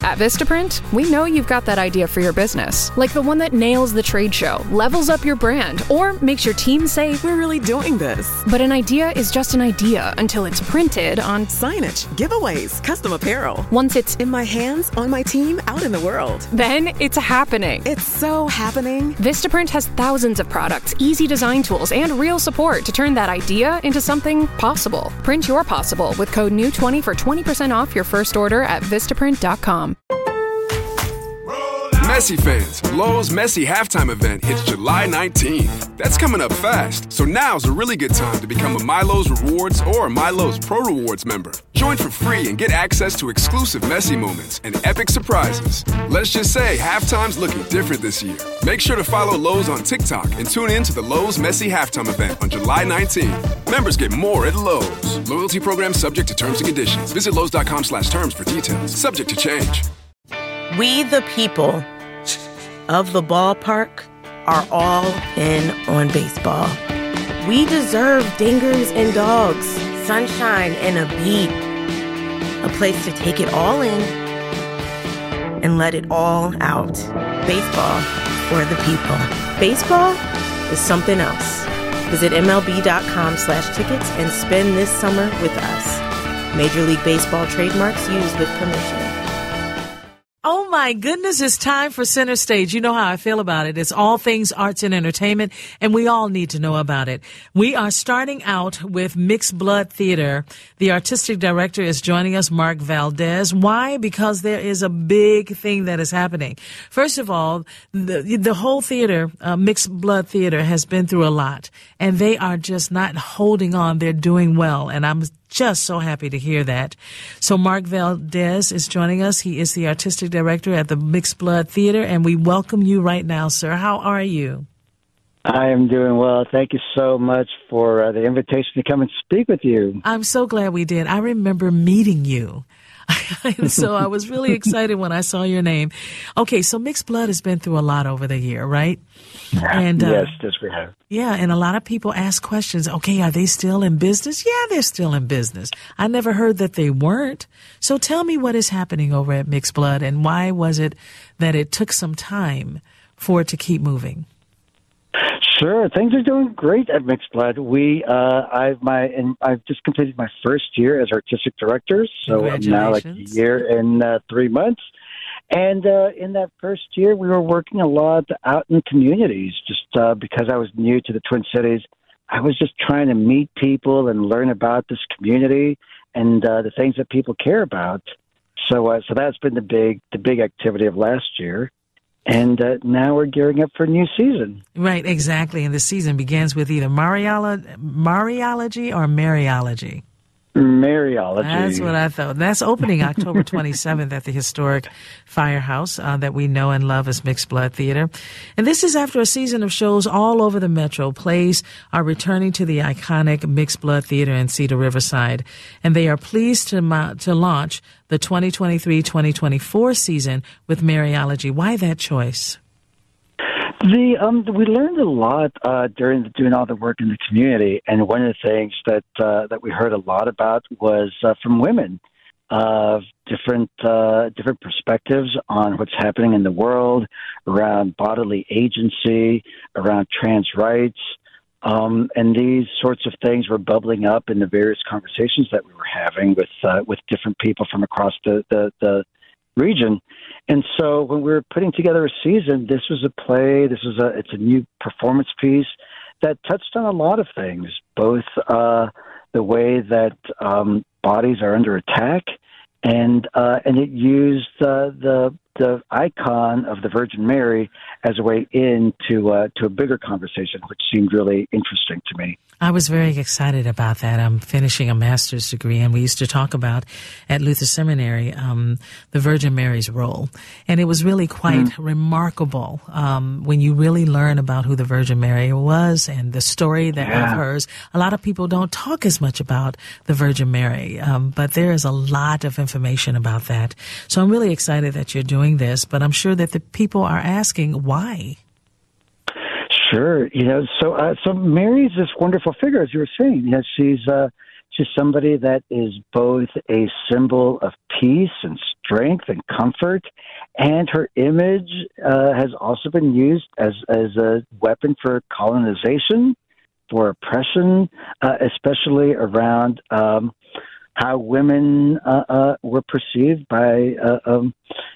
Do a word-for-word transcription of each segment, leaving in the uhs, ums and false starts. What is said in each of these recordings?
At Vistaprint, we know you've got that idea for your business, like the one that nails the trade show, levels up your brand, or makes your team say, "We're really doing this." But an idea is just an idea until it's printed on signage, giveaways, custom apparel. Once it's in my hands, on my team, out in the world. Then it's happening. It's so happening. Vistaprint has thousands of products, easy design tools, and real support to turn that idea into something possible. Print your possible with code N E W twenty for twenty percent off your first order at Vistaprint dot com. Messi fans, Lowe's Messi halftime event hits July nineteenth. That's coming up fast, so now's a really good time to become a MyLowe's Rewards or MyLowe's Pro Rewards member. Join for free and get access to exclusive Messi moments and epic surprises. Let's just say halftime's looking different this year. Make sure to follow Lowe's on TikTok and tune in to the Lowe's Messi halftime event on July nineteenth. Members get more at Lowe's. Loyalty program subject to terms and conditions. Visit Lowe's dot com slash terms for details. Subject to change. We the people of the ballpark are all in on baseball. We deserve dingers and dogs, sunshine and a beat, a place to take it all in and let it all out. Baseball for the people. Baseball is something else. Visit M L B dot com slash tickets and spend this summer with us. Major League Baseball trademarks used with permission. Oh my goodness, it's time for Center Stage. You know how I feel about it. It's all things arts and entertainment, and we all need to know about it. We are starting out with Mixed Blood Theater. The artistic director is joining us, Mark Valdez. Why? Because there is a big thing that is happening. First of all, the, the whole theater, uh, Mixed Blood Theater, has been through a lot, and they are just not holding on. They're doing well, and I'm just so happy to hear that. So Mark Valdez is joining us. He is the artistic director at the Mixed Blood Theater, and we welcome you right now, sir. How are you? I am doing well. Thank you so much for uh, the invitation to come and speak with you. I'm so glad we did. I remember meeting you. So I was really excited when I saw your name. Okay, so Mixed Blood has been through a lot over the year, right? And, uh, yes, yes, we have. Yeah, and a lot of people ask questions. Okay, are they still in business? Yeah, they're still in business. I never heard that they weren't. So tell me what is happening over at Mixed Blood, and why was it that it took some time for it to keep moving? Sure, things are doing great at Mixed Blood. We, uh, I've my, and I've just completed my first year as artistic director, so I'm now like a year and uh, three months. And uh, in that first year, we were working a lot out in communities. Just uh, because I was new to the Twin Cities, I was just trying to meet people and learn about this community and uh, the things that people care about. So, uh, so that's been the big, the big activity of last year. And uh, now we're gearing up for a new season. Right, exactly. And the season begins with either Mariolo- Mariology or Mariology. Mariology. That's what I thought. That's opening October twenty-seventh at the historic Firehouse uh, that we know and love as Mixed Blood Theater. And this is after a season of shows all over the metro. Plays are returning to the iconic Mixed Blood Theater in Cedar Riverside. And they are pleased to, mo- to launch the twenty twenty-three twenty twenty-four season with Mariology. Why that choice? The um, we learned a lot uh, during the, doing all the work in the community, and one of the things that uh, that we heard a lot about was uh, from women, uh, different uh, different perspectives on what's happening in the world around bodily agency, around trans rights, um, and these sorts of things were bubbling up in the various conversations that we were having with uh, with different people from across the the, the region. And so when we were putting together a season, this was a play, this was a, it's a new performance piece that touched on a lot of things, both uh, the way that um, bodies are under attack, and uh, and it used uh, the the icon of the Virgin Mary as a way into uh, to a bigger conversation, which seemed really interesting to me. I was very excited about that. I'm finishing a master's degree, and we used to talk about at Luther Seminary um, the Virgin Mary's role. And it was really quite mm. remarkable um, when you really learn about who the Virgin Mary was and the story that yeah. of hers. A lot of people don't talk as much about the Virgin Mary, um, but there is a lot of information about that. So I'm really excited that you're doing this, but I'm sure that the people are asking why. Sure, you know, so uh, so Mary's this wonderful figure, as you were saying. You know, she's uh, to somebody that is both a symbol of peace and strength and comfort, and her image uh, has also been used as, as a weapon for colonization, for oppression, uh, especially around um, how women uh, uh, were perceived by uh, um,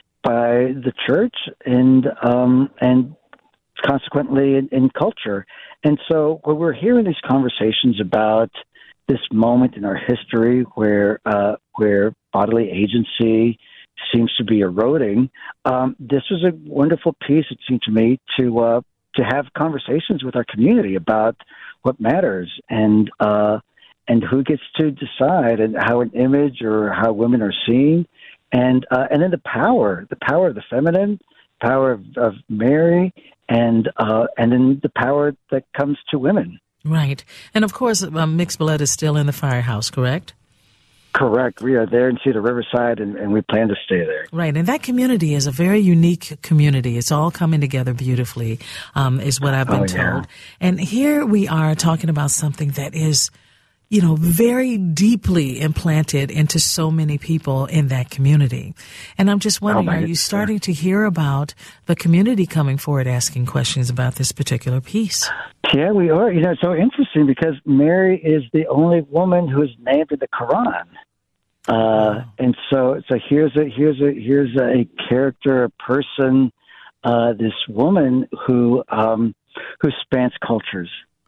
by the church and um, and consequently in, in culture. And so when we're hearing these conversations about this moment in our history where uh, where bodily agency seems to be eroding, um, this was a wonderful piece, it seemed to me, to uh, to have conversations with our community about what matters and uh, and who gets to decide and how an image or how women are seen, and uh, and then the power, the power of the feminine, power of, of Mary, and uh, and then the power that comes to women. Right. And, of course, um, Mixed Blood is still in the firehouse, correct? Correct. We are there in Cedar Riverside, and, and we plan to stay there. Right. And that community is a very unique community. It's all coming together beautifully, um, is what I've been oh, told. Yeah. And here we are talking about something that is, you know, very deeply implanted into so many people in that community. And I'm just wondering, oh, are you starting to hear about the community coming forward asking questions about this particular piece? Yeah, we are. You know, it's so interesting because Mary is the only woman who is named in the Quran. Uh, wow. And so, so here's a, here's a, here's a character, a person, uh, this woman who, um, who spans cultures.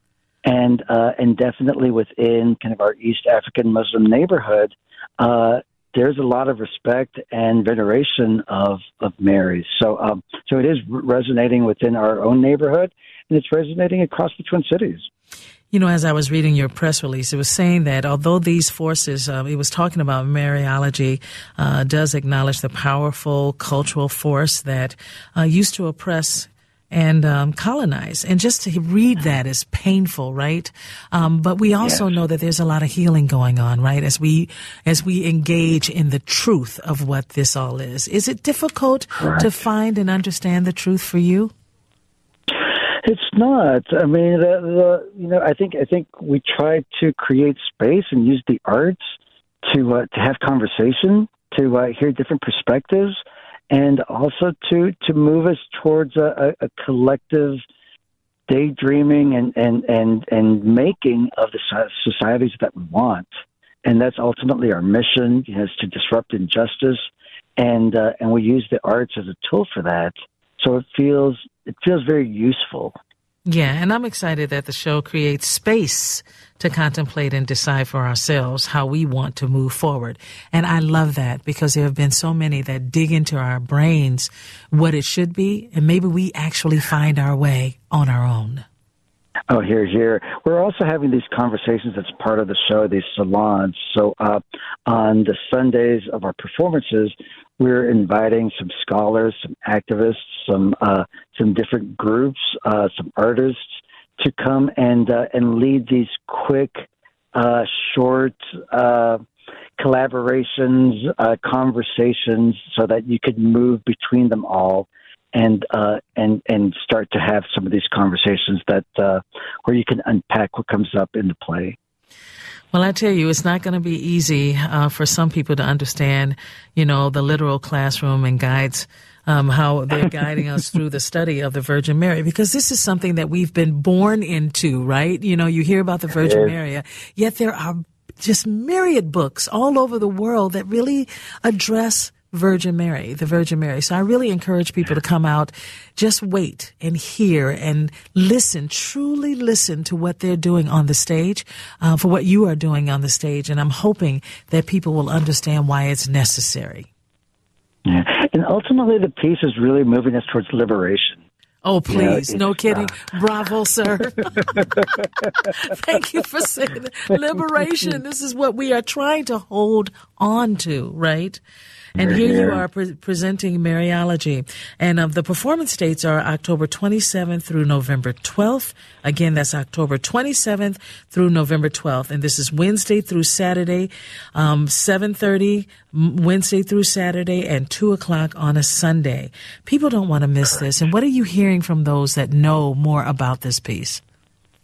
And uh, and definitely within kind of our East African Muslim neighborhood, uh, there's a lot of respect and veneration of, of Mary. So um, so it is resonating within our own neighborhood, and it's resonating across the Twin Cities. You know, as I was reading your press release, it was saying that although these forces, uh, it was talking about Mariology, uh, does acknowledge the powerful cultural force that uh, used to oppress and um, colonize. And just to read that is painful, right? Um, but we also yes. know that there's a lot of healing going on, right? As we as we engage in the truth of what this all is. Is it difficult Correct. to find and understand the truth for you? It's not. I mean, the, the, you know, I think I think we try to create space and use the arts to uh, to have conversation, to uh, hear different perspectives, and also to, to move us towards a, a, a collective daydreaming and, and, and, and making of the societies that we want. And that's ultimately our mission, you know, is to disrupt injustice. And uh, and we use the arts as a tool for that. So it feels it feels very useful. Yeah, and I'm excited that the show creates space to contemplate and decide for ourselves how we want to move forward. And I love that because there have been so many that dig into our brains what it should be, and maybe we actually find our way on our own. Oh, here, here. We're also having these conversations as part of the show, these salons. So uh, on the Sundays of our performances, we're inviting some scholars, some activists, some uh, some different groups, uh, some artists to come and uh, and lead these quick, uh, short uh, collaborations, uh, conversations, so that you could move between them all. And uh, and and start to have some of these conversations that uh, where you can unpack what comes up in the play. Well, I tell you, it's not going to be easy uh, for some people to understand, you know, the literal classroom and guides, um, how they're guiding us through the study of the Virgin Mary, because this is something that we've been born into, right? You know, you hear about the Virgin Mary, yet there are just myriad books all over the world that really address Virgin Mary, the Virgin Mary. So I really encourage people to come out, just wait and hear and listen, truly listen to what they're doing on the stage, uh, for what you are doing on the stage. And I'm hoping that people will understand why it's necessary. Yeah. And ultimately the piece is really moving us towards liberation. Oh, please. You know, no kidding. Uh, Bravo, sir. Thank you for saying that. Liberation. This is what we are trying to hold on to, right? And here you are pre- presenting Mariology. And uh, the performance dates are October twenty-seventh through November twelfth. Again, that's October twenty-seventh through November twelfth. And this is Wednesday through Saturday, um, seven thirty Wednesday through Saturday, and two o'clock on a Sunday. People don't want to miss this. And what are you hearing from those that know more about this piece?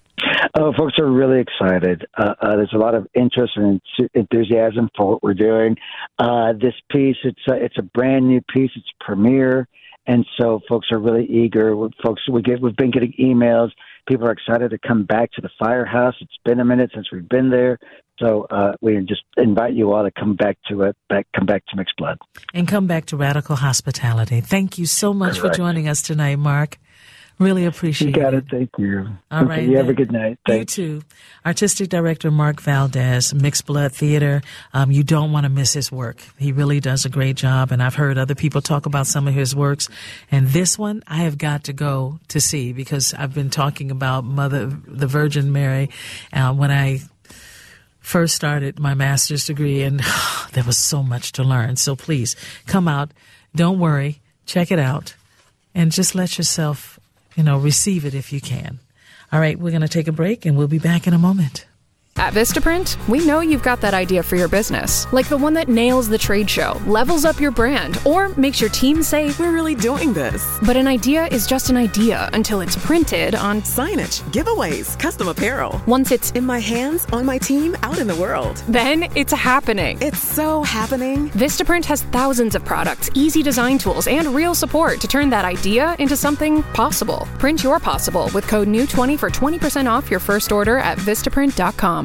Oh, folks are really excited. Uh, uh, there's a lot of interest and enthusiasm for what we're doing. Uh, this piece, it's a, it's a brand new piece. It's premiere. And so folks are really eager. Folks, we get, we've been getting emails. People are excited to come back to the Firehouse. It's been a minute since we've been there. So uh, we just invite you all to come back to it, back, come back to Mixed Blood. And come back to Radical Hospitality. Thank you so much Correct. for joining us tonight, Mark. Really appreciate it. You got it. Thank you. All okay, right. You have a good night. Thanks. You too. Artistic Director Mark Valdez, Mixed Blood Theater. Um, you don't want to miss his work. He really does a great job, and I've heard other people talk about some of his works. And this one, I have got to go to see because I've been talking about Mother, the Virgin Mary, uh, when I first started my master's degree, and there was so much to learn. So please come out. Don't worry. Check it out, and just let yourself, you know, receive it if you can. All right, we're going to take a break, and we'll be back in a moment. At Vistaprint, we know you've got that idea for your business, like the one that nails the trade show, levels up your brand, or makes your team say, We're really doing this. but an idea is just an idea until it's printed on. Signage, giveaways, custom apparel. Once it's In my hands, on my team, out in the world. then it's happening. It's so happening. Vistaprint has thousands of products, easy design tools, and real support to turn that idea into something possible. Print your possible with code new twenty for twenty percent off your first order at vistaprint dot com.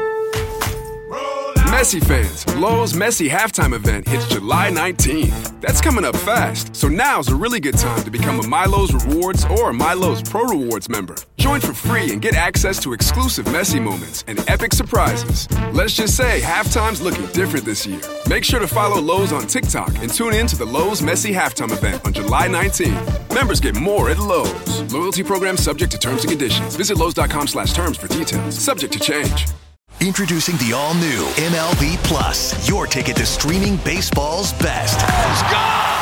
Messi fans, Lowe's Messi halftime event hits July nineteenth. That's coming up fast, so now's a really good time to become a MyLowe's Rewards or a MyLowe's Pro Rewards member. Join for free and get access to exclusive Messi moments and epic surprises. Let's just say halftime's looking different this year. Make sure to follow Lowe's on TikTok and tune in to the Lowe's Messi halftime event on July nineteenth. Members get more at Lowe's. Loyalty program subject to terms and conditions. Visit Lowe's.com slash terms for details. Subject to change. Introducing the all-new M L B Plus, your ticket to streaming baseball's best. Let's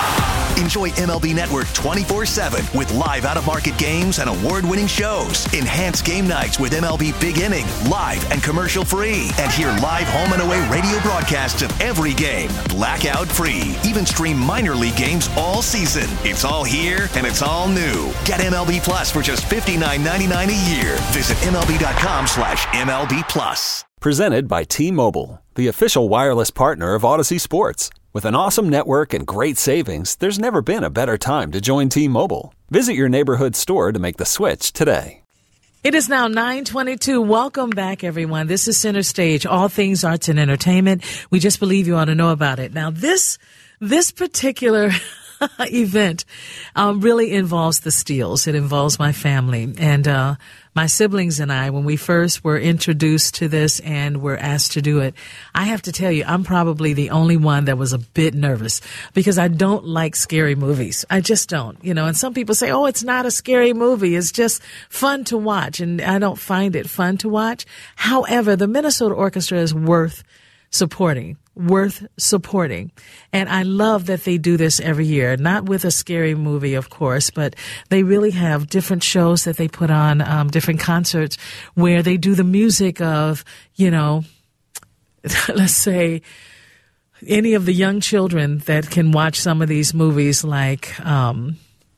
go! Enjoy M L B Network twenty-four seven with live out-of-market games and award-winning shows. Enhance game nights with M L B Big Inning, live and commercial-free. And hear live home and away radio broadcasts of every game, blackout-free. Even stream minor league games all season. It's all here and it's all new. Get M L B Plus for just fifty-nine ninety-nine a year. Visit MLB.com slash MLB Plus. Presented by T-Mobile, the official wireless partner of Odyssey Sports. With an awesome network and great savings, there's never been a better time to join T-Mobile. Visit your neighborhood store to make the switch today. It is now nine twenty-two. Welcome back, everyone. This is Center Stage, all things arts and entertainment. We just believe you ought to know about it. Now, this this particular event um, really involves the Steeles. It involves my family. And uh, my siblings and I, when we first were introduced to this and were asked to do it, I have to tell you, I'm probably the only one that was a bit nervous because I don't like scary movies. I just don't, you know, and some people say, oh, it's not a scary movie. It's just fun to watch. And I don't find it fun to watch. However, the Minnesota Orchestra is worth supporting. worth supporting. And I love that they do this every year, not with a scary movie, of course, but they really have different shows that they put on, um, different concerts where they do the music of, you know, let's say any of the young children that can watch some of these movies like, um,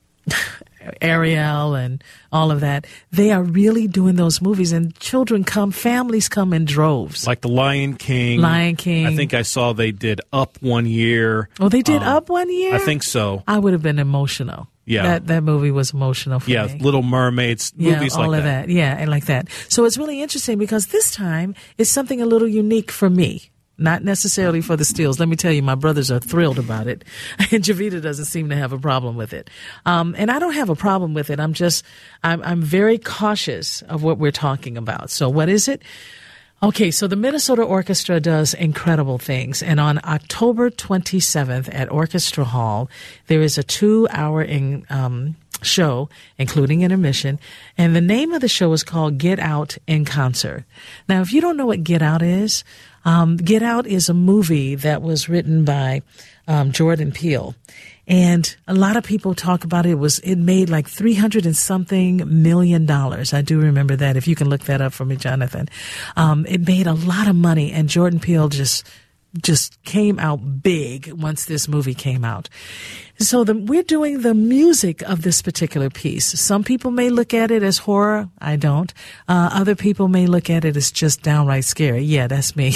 Ariel and all of that. They are really doing those movies, and children come, families come in droves. Like The Lion King. Lion King. I think I saw they did Up one year. Oh, they did um, Up one year? I think so. I would have been emotional. Yeah. That that movie was emotional for yeah, me. Little Mermaids, Yeah, movies all like of that. that. Yeah, and like that. So it's really interesting because this time is something a little unique for me. Not necessarily for the Steeles. Let me tell you, my brothers are thrilled about it. And Javita doesn't seem to have a problem with it. Um, and I don't have a problem with it. I'm just, I'm, I'm very cautious of what we're talking about. So what is it? Okay, so the Minnesota Orchestra does incredible things. And on October twenty-seventh at Orchestra Hall, there is a two-hour in, um, show, including intermission. And the name of the show is called Get Out in Concert. Now, if you don't know what Get Out is, um, Get Out is a movie that was written by um, Jordan Peele. And a lot of people talk about it. It was, it made like three hundred and something million dollars. I do remember that. If you can look that up for me, Jonathan. Um, it made a lot of money, and Jordan Peele just just came out big once this movie came out. So the, we're doing the music of this particular piece. Some people may look at it as horror. I don't. Uh, other people may look at it as just downright scary. Yeah, that's me.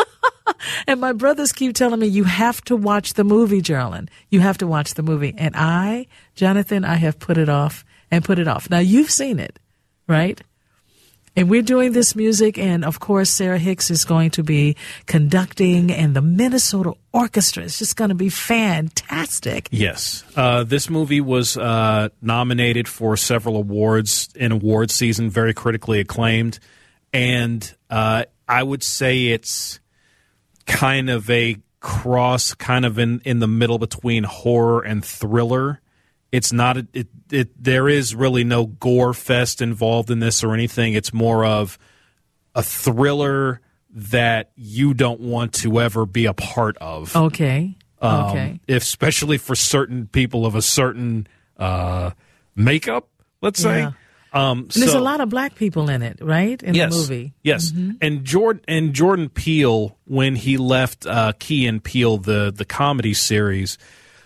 And my brothers keep telling me, you have to watch the movie, Geraldine. You have to watch the movie. And I, Jonathan, I have put it off and put it off. Now, you've seen it, right? And we're doing this music, and of course, Sarah Hicks is going to be conducting, and the Minnesota Orchestra is just going to be fantastic. Yes. Uh, this movie was uh, nominated for several awards in award season, very critically acclaimed. And uh, I would say it's kind of a cross, kind of in, in the middle between horror and thriller. It's not a, it, it. There is really no gore fest involved in this or anything. It's more of a thriller that you don't want to ever be a part of. Okay. Um, okay. If, especially for certain people of a certain uh, makeup, let's say. Yeah. Um, and there's so, a lot of black people in it, right? In yes, the movie. Yes. Mm-hmm. And Jordan and Jordan Peele, when he left uh, Key and Peele, the the comedy series,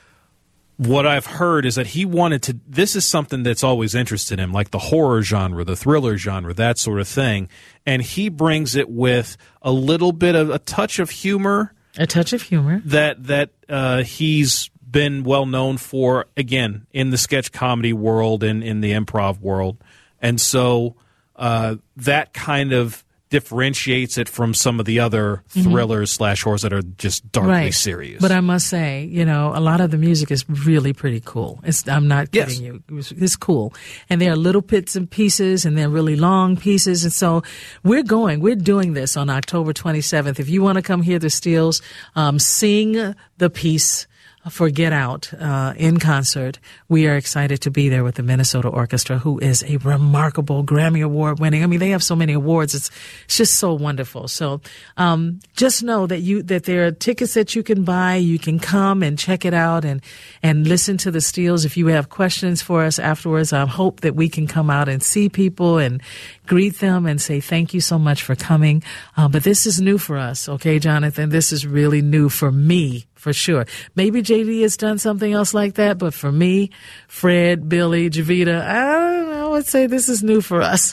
what I've heard is that he wanted to, this is something that's always interested him, like the horror genre, the thriller genre, that sort of thing. And he brings it with a little bit of a touch of humor. A touch of humor. That, that uh, he's been well known for, again, in the sketch comedy world and in the improv world. And so uh, that kind of differentiates it from some of the other thrillers mm-hmm. slash horrors that are just darkly right. serious. But I must say, you know, a lot of the music is really pretty cool. It's, I'm not kidding yes. you. It's, it's cool. And there are little bits and pieces, and they're really long pieces. And so we're going, we're doing this on October twenty-seventh. If you want to come hear the Steels um, sing the piece for Get Out uh, in concert, we are excited to be there with the Minnesota Orchestra, who is a remarkable Grammy Award winning. I mean, they have so many awards. It's, it's just so wonderful. So um, just know that you that there are tickets that you can buy. You can come and check it out and and listen to the Steels. If you have questions for us afterwards, I hope that we can come out and see people and greet them and say thank you so much for coming. Uh, but this is new for us, okay, Jonathan? This is really new for me. For sure. Maybe J D has done something else like that, but for me, Fred, Billy, Javita, I don't know, I would say this is new for us.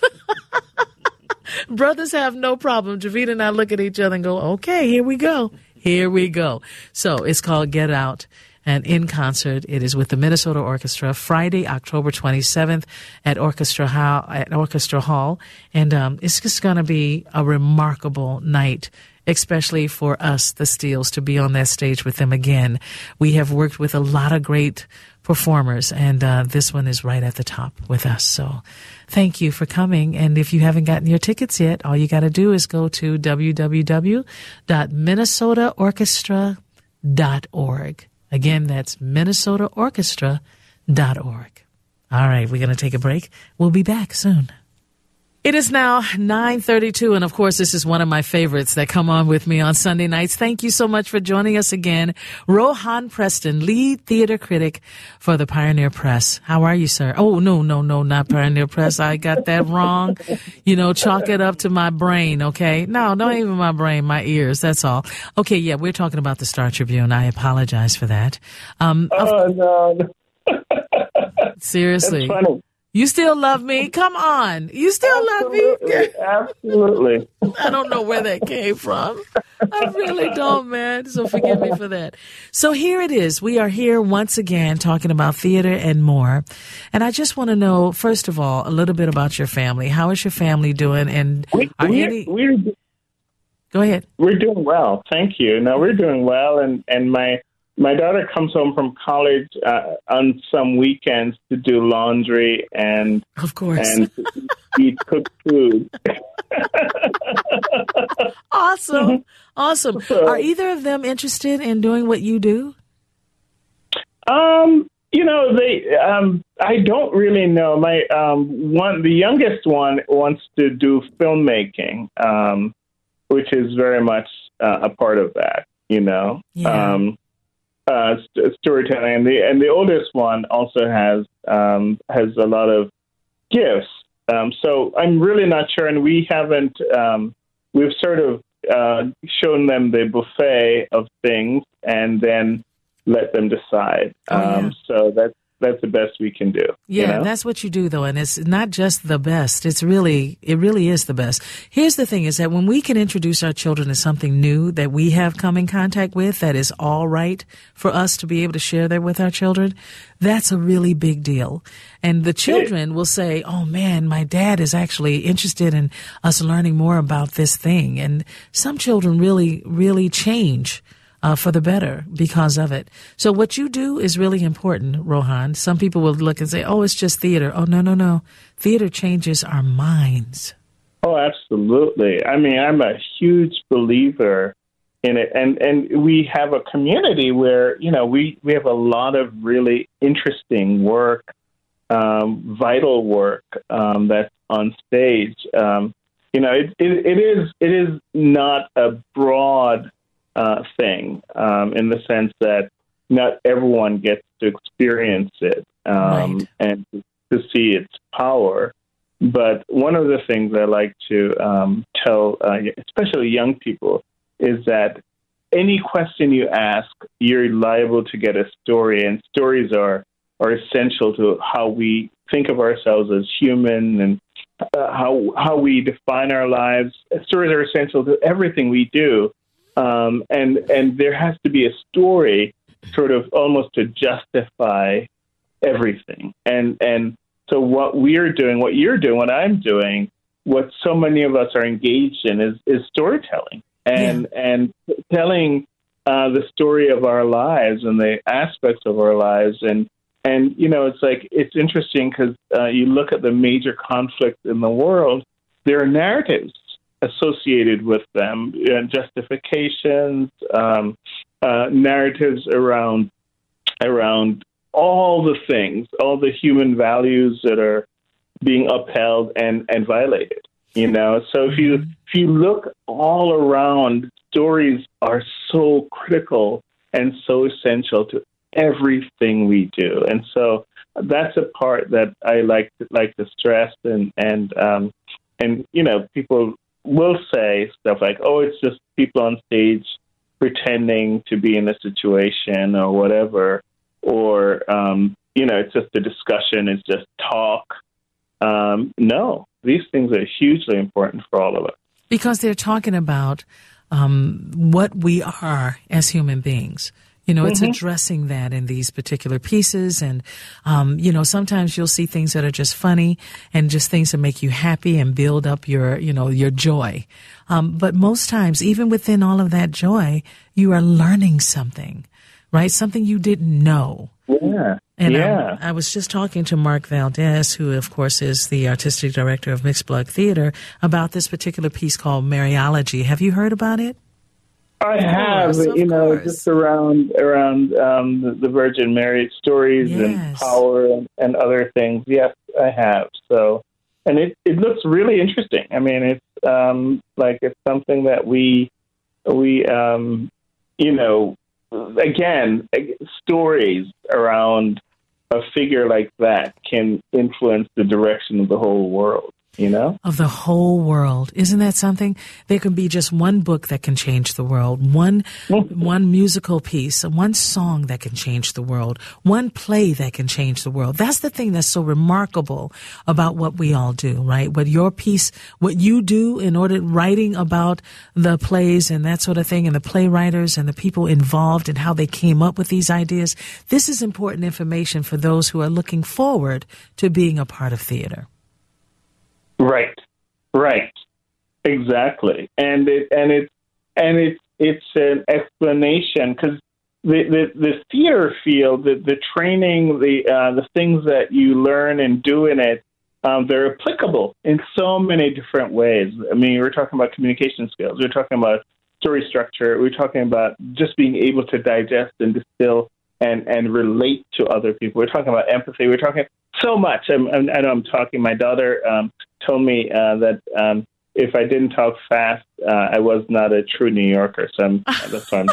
Brothers have no problem. Javita and I look at each other and go, okay, here we go. Here we go. So it's called Get Out. And in concert, it is with the Minnesota Orchestra, Friday, October twenty-seventh at Orchestra Hall. At Orchestra Hall. And um, it's just going to be a remarkable night, especially for us, the Steels, to be on that stage with them again. We have worked with a lot of great performers, and uh, this one is right at the top with us. So thank you for coming. And if you haven't gotten your tickets yet, all you got to do is go to w w w dot minnesota orchestra dot org. Again, that's minnesota orchestra dot org. All right, we're going to take a break. We'll be back soon. It is now nine thirty-two, and of course, this is one of my favorites that come on with me on Sunday nights. Thank you so much for joining us again. Rohan Preston, lead theater critic for the Pioneer Press. How are you, sir? Oh, no, no, no, not Pioneer Press. I got that wrong. You know, chalk it up to my brain, okay? No, not even my brain, my ears, that's all. Okay, yeah, we're talking about the Star Tribune. I apologize for that. Um, oh, of- no. Seriously. That's funny. You still love me? Come on. You still absolutely, love me? Absolutely. I don't know where that came from. I really don't, man. So forgive me for that. So here it is. We are here once again talking about theater and more. And I just want to know, first of all, a little bit about your family. How is your family doing? And we, are we're, any... we're, Go ahead. We're doing well. Thank you. No, we're doing well. And, and my... My daughter comes home from college uh, on some weekends to do laundry and of course and eat cooked food. Awesome, awesome. So, are either of them interested in doing what you do? Um, you know, they. Um, I don't really know. My um, one, the youngest one, wants to do filmmaking, um, which is very much uh, a part of that. You know. Yeah. Um, Uh, st- storytelling, and the and the oldest one also has um, has a lot of gifts. Um, so I'm really not sure, and we haven't. Um, we've sort of uh, shown them the buffet of things and then let them decide. Oh, yeah. Um, so that's that's the best we can do. Yeah, you know? That's what you do, though, and it's not just the best. It's really, it really is the best. Here's the thing: is that when we can introduce our children to something new that we have come in contact with, that is all right for us to be able to share that with our children, that's a really big deal. And the children will say, "Oh man, my dad is actually interested in us learning more about this thing." And some children really, really change Uh, for the better because of it. So what you do is really important, Rohan. Some people will look and say, oh, it's just theater. Oh, no, no, no. Theater changes our minds. Oh, absolutely. I mean, I'm a huge believer in it. And, and we have a community where, you know, we, we have a lot of really interesting work, um, vital work um, that's on stage. Um, you know, it, it, it is it is not a broad Uh, thing um, in the sense that not everyone gets to experience it um, right. and to see its power. But one of the things I like to um, tell, uh, especially young people, is that any question you ask, you're liable to get a story, and stories are, are essential to how we think of ourselves as human and uh, how how we define our lives. Stories are essential to everything we do. Um, and and there has to be a story sort of almost to justify everything. And and so what we're doing, what you're doing, what I'm doing, what so many of us are engaged in is, is storytelling and yeah. and telling uh, the story of our lives and the aspects of our lives. And, and you know, it's like, it's interesting because uh, you look at the major conflicts in the world, there are narratives associated with them, uh, justifications, um, uh, narratives around around all the things, all the human values that are being upheld and, and violated. You know, so if you if you look all around, stories are so critical and so essential to everything we do, and so that's a part that I like to, like to stress and and um, and you know people will say stuff like, oh, it's just people on stage pretending to be in a situation or whatever, or, um, you know, it's just a discussion, it's just talk. Um, no, these things are hugely important for all of us. Because they're talking about um, what we are as human beings. You know, it's mm-hmm. addressing that in these particular pieces. And, um, you know, sometimes you'll see things that are just funny and just things that make you happy and build up your, you know, your joy. Um, but most times, even within all of that joy, you are learning something, right? Something you didn't know. Yeah. And yeah. I, I was just talking to Mark Valdez, who, of course, is the artistic director of Mixed Blood Theater, about this particular piece called Mariology. Have you heard about it? I have, course, you know, course. just around around um, the, the Virgin Mary stories yes. and power and, and other things. Yes, I have. So, and it, it looks really interesting. I mean, it's um, like it's something that we we um, you know, again, stories around a figure like that can influence the direction of the whole world. You know? Of the whole world. Isn't that something? There can be just one book that can change the world, one one musical piece, one song that can change the world, one play that can change the world. That's the thing that's so remarkable about what we all do, right? What your piece, what you do in order writing about the plays and that sort of thing, and the playwriters and the people involved and how they came up with these ideas. This is important information for those who are looking forward to being a part of theater. Right, right, exactly, and it and it and it's it's an explanation because the, the the theater field, the the training, the uh, the things that you learn and do in it, um, they're applicable in so many different ways. I mean, we're talking about communication skills, we're talking about story structure, we're talking about just being able to digest and distill and and relate to other people. We're talking about empathy. We're talking so much. I'm, I'm, I know I'm talking. My daughter um, told me uh, that um, if I didn't talk fast, uh, I was not a true New Yorker. So I'm, that's why I'm.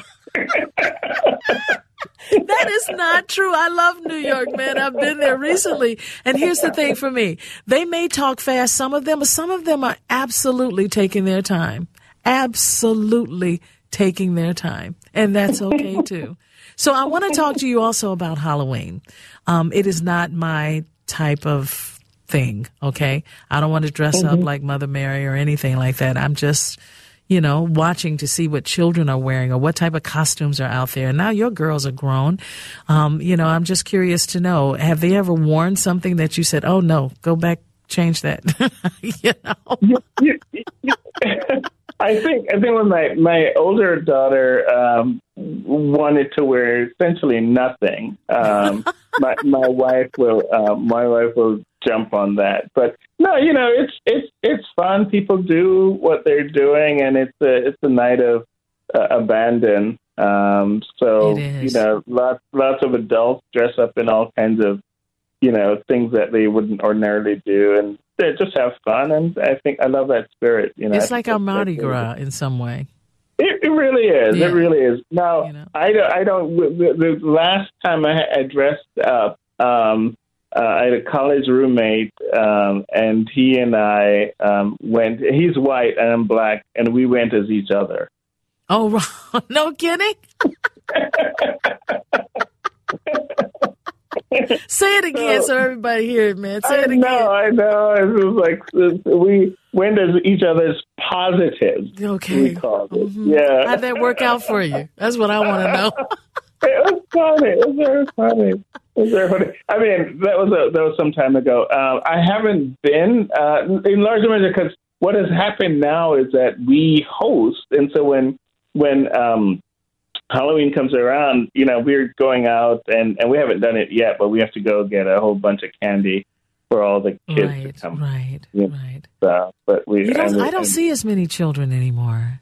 That is not true. I love New York, man. I've been there recently. And here's the thing for me. They may talk fast, some of them, but some of them are absolutely taking their time. absolutely taking their time, and that's okay too. So I want to talk to you also about Halloween. Um, it is not my type of thing, okay? I don't want to dress mm-hmm. up like Mother Mary or anything like that. I'm just, you know, watching to see what children are wearing or what type of costumes are out there. And now your girls are grown. Um, you know, I'm just curious to know, have they ever worn something that you said, oh, no, go back, change that? you know? you, you, you, I think I think when my, my older daughter um, wanted to wear essentially nothing, um, my my wife will uh, my wife will jump on that. But no, you know, it's it's it's fun. People do what they're doing, and it's a it's a night of uh, abandon. Um, so you know, lots lots of adults dress up in all kinds of you know things that they wouldn't ordinarily do, and they just have fun, and I think I love that spirit. You know, it's like our Mardi Gras in some way. It, it really is. Yeah. It really is. Now, you know. I don't. I don't. The, the last time I, I dressed up, um, uh, I had a college roommate, um, and he and I um, went. He's white and I'm black, and we went as each other. Oh, no kidding. Say it again so, so everybody hear it, man. Say I it again. know, I know. It was like we went as each other's positives. Okay. We called it. Mm-hmm. Yeah. How'd that work out for you? That's what I want to know. It was funny. It was very funny. It was very funny. I mean, that was a, that was some time ago. Uh, I haven't been uh, in large measure because what has happened now is that we host, and so when when um, Halloween comes around, you know, we're going out, and, and we haven't done it yet, but we have to go get a whole bunch of candy for all the kids right, to come. Right, you know, right. So, but we, you don't, we, I don't and, see as many children anymore.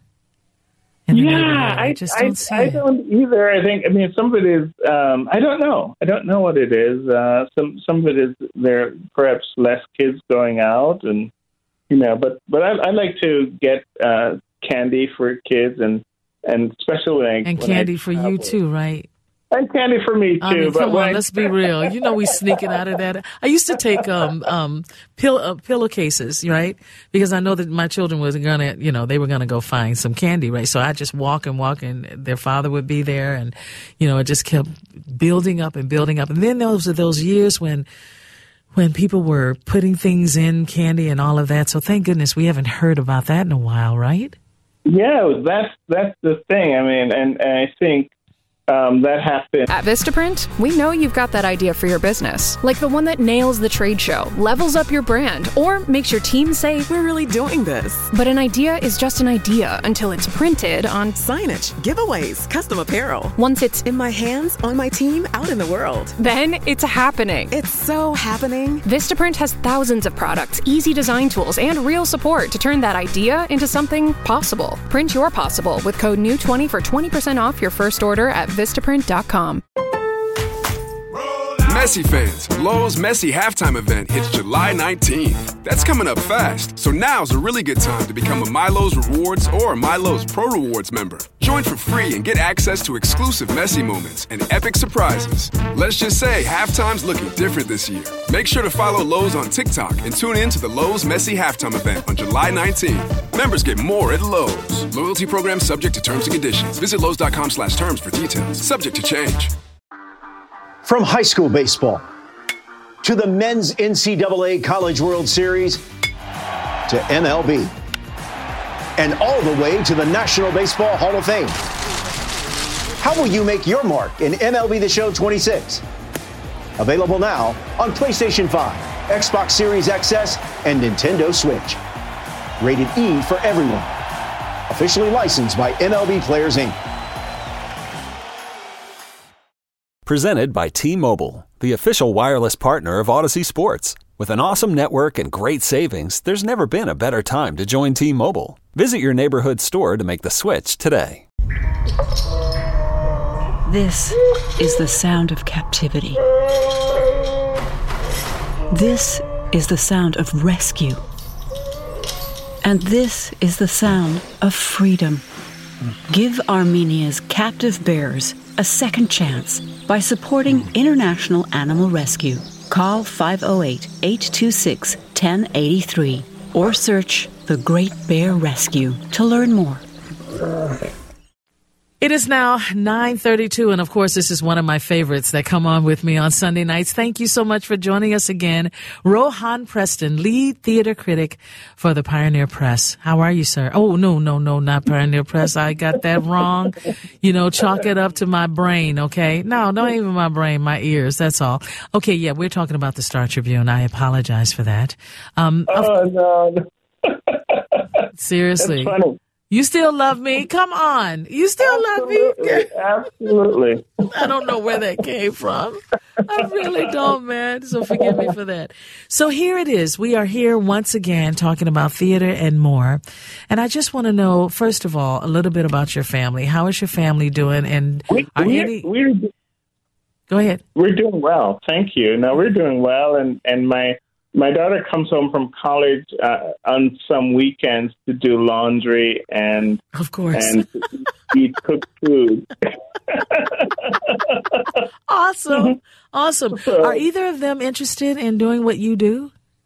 Yeah, I, I just don't I, see I it. don't either. I think, I mean, some of it is, um, I don't know. I don't know what it is. Uh, some some of it is there are perhaps less kids going out, and, you know, but, but I, I like to get uh, candy for kids, and And especially when I, and when candy I for travel. you too, right? And candy for me too. I mean, but come on, I, let's be real. You know, we sneaking out of that. I used to take um um pill uh, pillowcases, right? Because I know that my children was gonna, you know, they were gonna go find some candy, right? So I just walk and walk, and their father would be there, and you know, it just kept building up and building up. And then those are those years when. when people were putting things in candy and all of that. So thank goodness we haven't heard about that in a while, right? Yeah, that's that's the thing. I mean, and, and I think um, that happened. At Vistaprint, we know you've got that idea for your business, like the one that nails the trade show, levels up your brand, or makes your team say, we're really doing this. But an idea is just an idea until it's printed on signage, giveaways, custom apparel. Once it's in my hands, on my team, out in the world. Then it's happening. It's so happening. Vistaprint has thousands of products, easy design tools, and real support to turn that idea into something possible. Print your possible with code N E W twenty for twenty percent off your first order at Vistaprint dot com. Messi fans, Lowe's Messi halftime event hits July nineteenth. That's coming up fast, so now's a really good time to become a MyLowe's Rewards or MyLowe's Pro Rewards member. Join for free and get access to exclusive Messi moments and epic surprises. Let's just say halftime's looking different this year. Make sure to follow Lowe's on TikTok and tune in to the Lowe's Messi halftime event on July nineteenth. Members get more at Lowe's. Loyalty program subject to terms and conditions. Visit Lowe's dot com slash terms for details. Subject to change. From high school baseball to the men's N C double A College World Series to M L B and all the way to the National Baseball Hall of Fame. How will you make your mark in M L B The Show twenty-six? Available now on PlayStation five, Xbox Series X S, and Nintendo Switch. Rated E for everyone. Officially licensed by M L B Players, Incorporated. Presented by T-Mobile, the official wireless partner of Odyssey Sports. With an awesome network and great savings, there's never been a better time to join T-Mobile. Visit your neighborhood store to make the switch today. This is the sound of captivity. This is the sound of rescue. And this is the sound of freedom. Give Armenia's captive bears a second chance by supporting International Animal Rescue. Call five oh eight, eight two six, one oh eight three. or search The Great Bear Rescue to learn more. It is now nine thirty-two, and of course, this is one of my favorites that come on with me on Sunday nights. Thank you so much for joining us again. Rohan Preston, lead theater critic for the Pioneer Press. How are you, sir? Oh, no, no, no, not Pioneer Press. I got that wrong. You know, chalk it up to my brain, okay? No, not even my brain, my ears, that's all. Okay, yeah, we're talking about the Star Tribune. I apologize for that. Um, oh, no. Seriously. That's funny. You still love me? Come on. You still absolutely, love me? Absolutely. I don't know where that came from. I really don't, man. So forgive me for that. So here it is. We are here once again talking about theater and more. And I just want to know, first of all, a little bit about your family. How is your family doing? And we, are we're, any... we're, Go ahead. We're doing well. Thank you. No, we're doing well. And, and my... My daughter comes home from college uh, on some weekends to do laundry and of course and eat cooked food. Awesome, awesome. So, are either of them interested in doing what you do?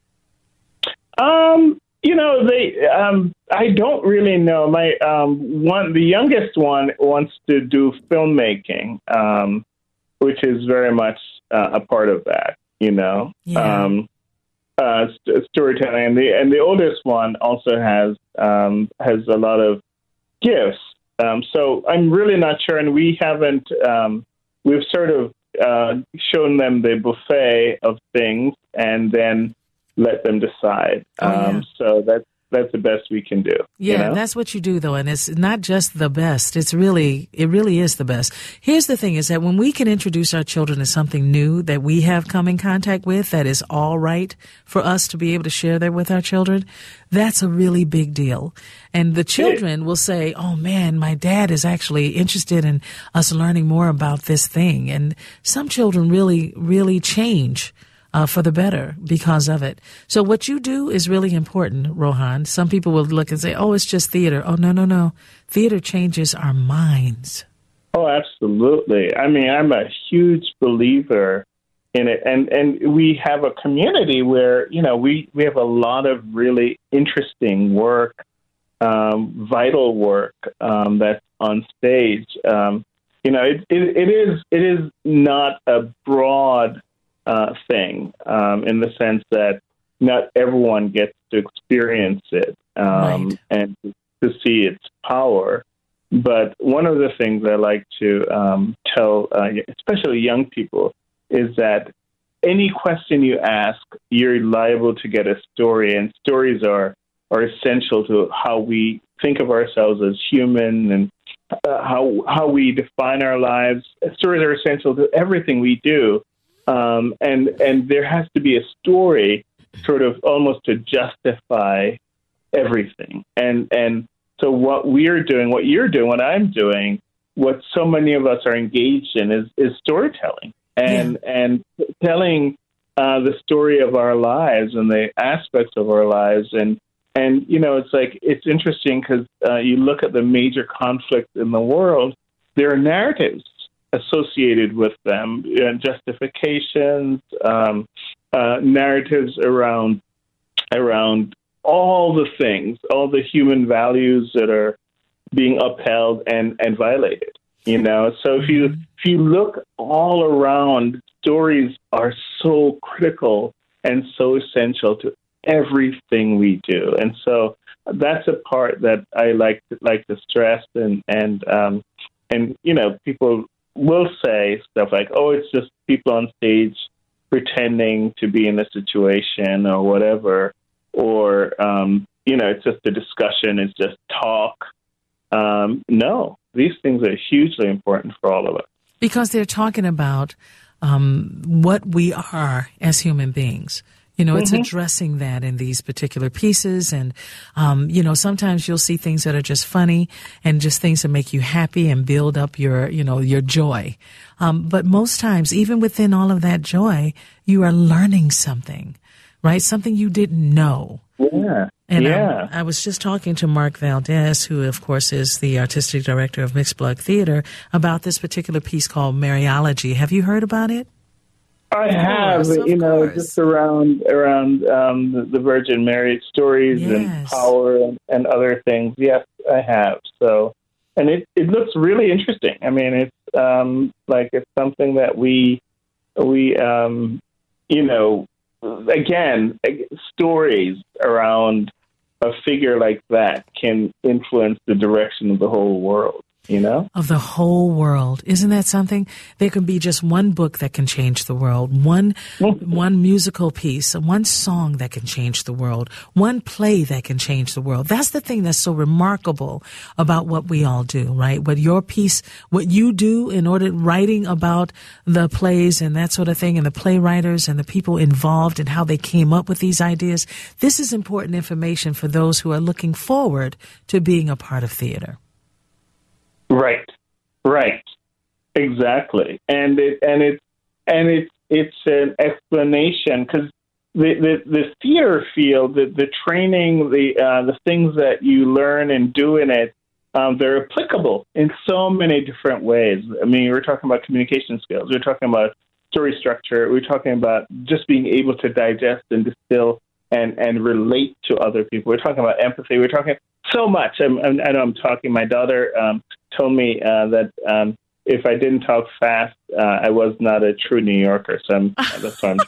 Um, you know, they. Um, I don't really know. My um, one, the youngest one, wants to do filmmaking, um, which is very much uh, a part of that. You know. Yeah. Um, Uh, st- storytelling, and the and the oldest one also has um, has a lot of gifts. Um, so I'm really not sure, and we haven't. Um, we've sort of uh, shown them the buffet of things, and then let them decide. Oh, yeah. um, so that's that's the best we can do. Yeah, you know? That's what you do, though, and it's not just the best. It's really, it really is the best. Here's the thing: is that when we can introduce our children to something new that we have come in contact with, that is all right for us to be able to share that with our children, that's a really big deal. And the children will say, "Oh man, my dad is actually interested in us learning more about this thing." And some children really, really change Uh, for the better because of it. So what you do is really important, Rohan. Some people will look and say, oh, it's just theater. Oh, no, no, no. Theater changes our minds. Oh, absolutely. I mean, I'm a huge believer in it. And, and we have a community where, you know, we, we have a lot of really interesting work, um, vital work um, that's on stage. Um, you know, it, it, it is it is not a broad Uh, thing um, in the sense that not everyone gets to experience it um, right. and to see its power. But one of the things I like to um, tell, uh, especially young people, is that any question you ask, you're liable to get a story, and stories are, are essential to how we think of ourselves as human and uh, how how we define our lives. Stories are essential to everything we do. Um, and and there has to be a story sort of almost to justify everything. And and so what we're doing, what you're doing, what I'm doing, what so many of us are engaged in is, is storytelling and yeah. and telling uh, the story of our lives and the aspects of our lives. And, and you know, it's like, it's interesting because uh, you look at the major conflicts in the world, there are narratives associated with them, uh, justifications, um, uh, narratives around around all the things, all the human values that are being upheld and, and violated. You know, so if you if you look all around, stories are so critical and so essential to everything we do, and so that's a part that I like to, like to stress. And and um, and you know, people will say stuff like, oh, it's just people on stage pretending to be in a situation or whatever, or, um, you know, it's just a discussion, it's just talk. Um, no, these things are hugely important for all of us. Because they're talking about um, what we are as human beings. You know, it's mm-hmm. addressing that in these particular pieces. And, um, you know, sometimes you'll see things that are just funny and just things that make you happy and build up your, you know, your joy. Um, but most times, even within all of that joy, you are learning something, right? Something you didn't know. Yeah. And yeah. I, I was just talking to Mark Valdez, who, of course, is the artistic director of Mixed Blood Theater, about this particular piece called Mariology. Have you heard about it? I Of have, course, of you know, course. just around around um, the, the Virgin Mary stories and Yes. power and, and other things. Yes, I have. So, and it, it looks really interesting. I mean, it's um, like it's something that we we um, you know, again, stories around a figure like that can influence the direction of the whole world. You know? Of the whole world. Isn't that something? There can be just one book that can change the world, one one musical piece, one song that can change the world, one play that can change the world. That's the thing that's so remarkable about what we all do, right? What your piece, what you do in order writing about the plays and that sort of thing, and the playwriters and the people involved and how they came up with these ideas. This is important information for those who are looking forward to being a part of theater. Right, right, exactly, and it and it and it's it's an explanation because the, the the theater field, the the training, the uh, the things that you learn and do in it, um, they're applicable in so many different ways. I mean, we're talking about communication skills, we're talking about story structure, we're talking about just being able to digest and distill and and relate to other people. We're talking about empathy. We're talking so much. I'm, I'm, I know I'm talking. My daughter um, told me uh, that um, if I didn't talk fast, uh, I was not a true New Yorker. So I'm, that's why I'm.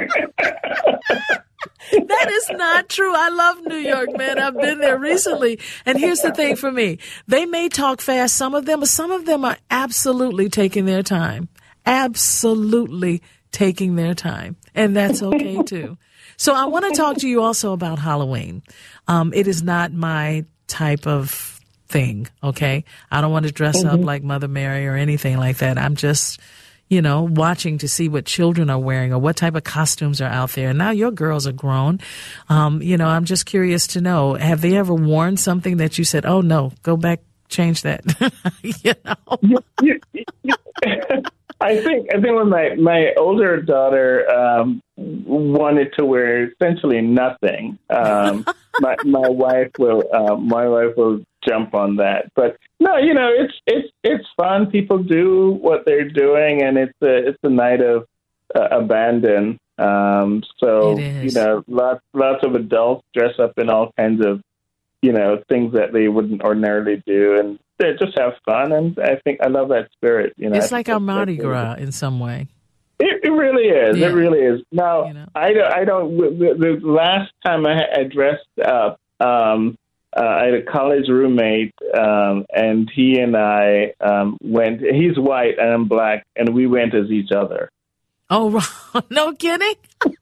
That is not true. I love New York, man. I've been there recently. And here's the thing for me. They may talk fast, some of them, but some of them are absolutely taking their time. Absolutely taking their time. And that's okay, too. So I want to talk to you also about Halloween. Um, it is not my type of thing, okay? I don't want to dress Mm-hmm. up like Mother Mary or anything like that. I'm just, you know, watching to see what children are wearing or what type of costumes are out there. And now your girls are grown. Um, you know, I'm just curious to know, have they ever worn something that you said, oh, no, go back, change that? You know? I think I think when my, my older daughter um, wanted to wear essentially nothing, um, my my wife will uh, my wife will jump on that. But no, you know, it's it's it's fun. People do what they're doing, and it's a it's a night of uh, abandon. Um, so you know, lots lots of adults dress up in all kinds of you know things that they wouldn't ordinarily do, and they just have fun, and I think I love that spirit. You know, It's like our Mardi Gras in some way. It, it really is. Yeah. It really is. Now, you know. I don't. I don't. The, the last time I, I dressed up, um, uh, I had a college roommate, um, and he and I um, went. He's white and I'm black, and we went as each other. Oh, no kidding.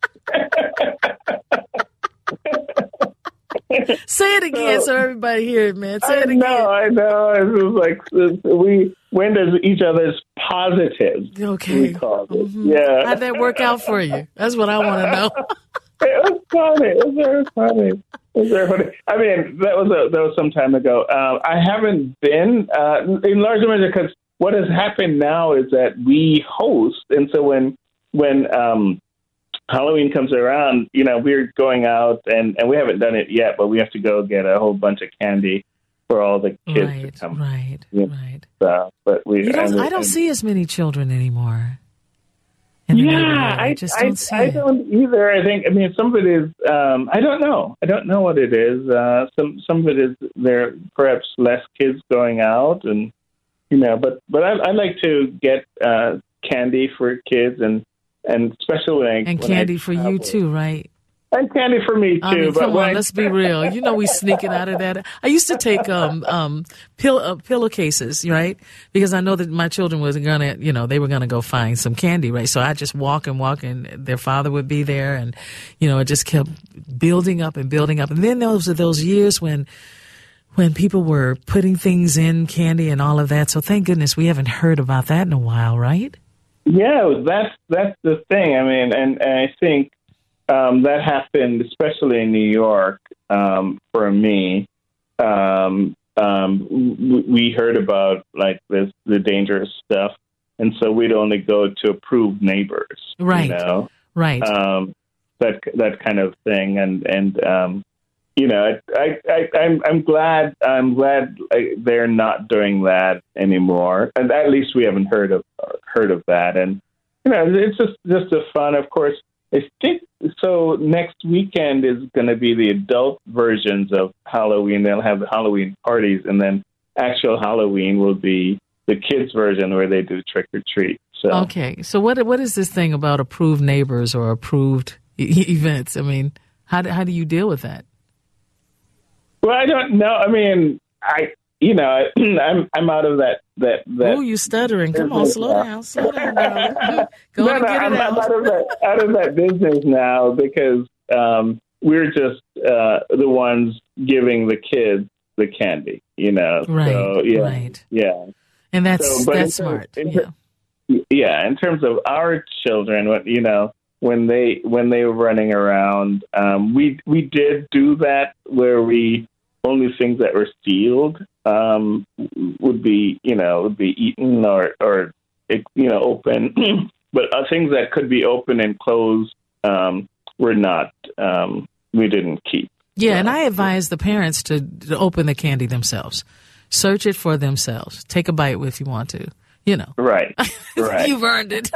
Say it again so everybody hear it, man. Say I it again. know, I know. It was like we went as each other's positives. Okay. We called it. Mm-hmm. Yeah. How'd that work out for you? That's what I want to know. It was funny. It was very funny. It was very funny. I mean, that was a, that was some time ago. Uh, I haven't been uh, in large measure because what has happened now is that we host, and so when when um, Halloween comes around, you know, we're going out, and, and we haven't done it yet, but we have to go get a whole bunch of candy for all the kids right, to come. Right, you know, right. So, but we, you don't, and, I don't and, see as many children anymore. In the yeah, neighborhood. I I just don't I, see I it. don't either. I think, I mean, some of it is, um, I don't know. I don't know what it is. Uh, some some of it is there are perhaps less kids going out, and, you know, but, but I, I like to get uh, candy for kids, and And especially when I, and when candy I for you too, right? And candy for me too. I mean, but come when on, I, let's be real. You know, we sneaking out of that. I used to take um um pill uh, pillowcases, right? Because I know that my children was gonna, you know, they were gonna go find some candy, right? So I just walk and walk, and their father would be there, and you know, it just kept building up and building up. And then those are those years when. When people were putting things in candy and all of that. So thank goodness we haven't heard about that in a while, right? Yeah, that's that's the thing. I mean, and, and I think um, that happened, especially in New York, um, for me. Um, um, w- we heard about like this the dangerous stuff, and so we'd only go to approved neighbors, right? You know? Right. Um, that that kind of thing, and and um, you know, I, I, I'm I'm glad I'm glad they're not doing that anymore, and at least we haven't heard of heard of that. And you know, it's just just a fun. Of course, I think so. Next weekend is going to be the adult versions of Halloween. They'll have the Halloween parties, and then actual Halloween will be the kids' version where they do trick or treat. So okay, so what what is this thing about approved neighbors or approved e- events? I mean, how do, how do you deal with that? Well, I don't know. I mean, I you know, I'm I'm out of that that that. Oh, you stuttering? Come on, slow down, slow down, darling. Go no, on and no, get I'm, it out. I'm out of that out of that business now because um, we're just uh, the ones giving the kids the candy. You know, right? So, yeah, right. Yeah, and that's so, that's in smart. In, yeah. yeah. In terms of our children, what you know. When they when they were running around, um, we we did do that where we only things that were sealed um, would be you know would be eaten or or you know open, but uh, things that could be open and closed um, were not. Um, we didn't keep. Yeah, and I advise the parents to, to open the candy themselves, search it for themselves, take a bite if you want to. You know. Right. Right. You've earned it.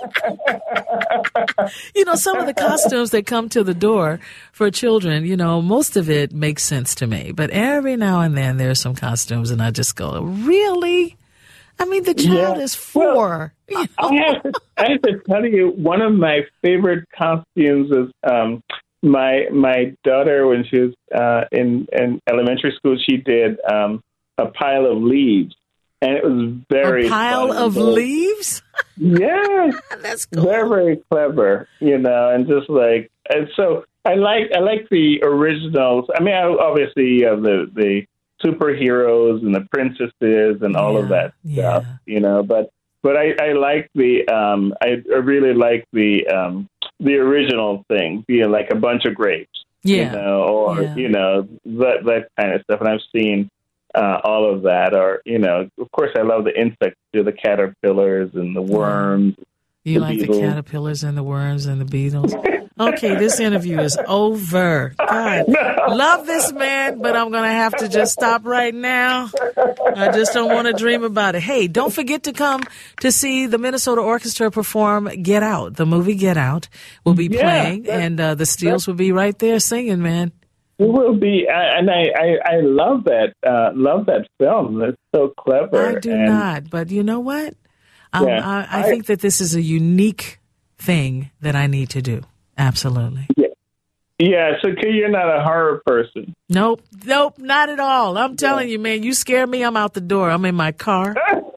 You know, some of the costumes that come to the door for children, you know, most of it makes sense to me. But every now and then there's some costumes and I just go, really? I mean, the child Yeah. is four. Well, you know? I, have to, I have to tell you, one of my favorite costumes is um, my my daughter, when she was uh, in, in elementary school, she did um, a pile of leaves. And it was very A pile fun. of leaves? Yes. That's cool. Very, very clever, you know, and just like, and so I like, I like the originals. I mean, I, obviously you have the, the superheroes and the princesses and all Yeah, of that yeah. stuff, you know, but, but I, I like the, um, I, I really like the, um, the original thing being like a bunch of grapes, Yeah. you know, or, Yeah. you know, that, that kind of stuff. And I've seen, Uh, all of that, or you know, of course, I love the insects, the caterpillars and the worms. You the like beetles. the caterpillars and the worms and the beetles? Okay, this interview is over. God, love this man, but I'm going to have to just stop right now. I just don't want to dream about it. Hey, don't forget to come to see the Minnesota Orchestra perform Get Out. The movie Get Out will be Yeah, playing, that- and uh, the Steels will be right there singing, man. It will be, uh, and I, I, I love that, uh, love that film. It's so clever. I do and, not, but you know what? Um, Yeah, I, I I- think that this is a unique thing that I need to do. Absolutely. Yeah, yeah. So you're not a horror person. Nope, nope, not at all. I'm telling you, man, you scare me. I'm out the door. I'm in my car.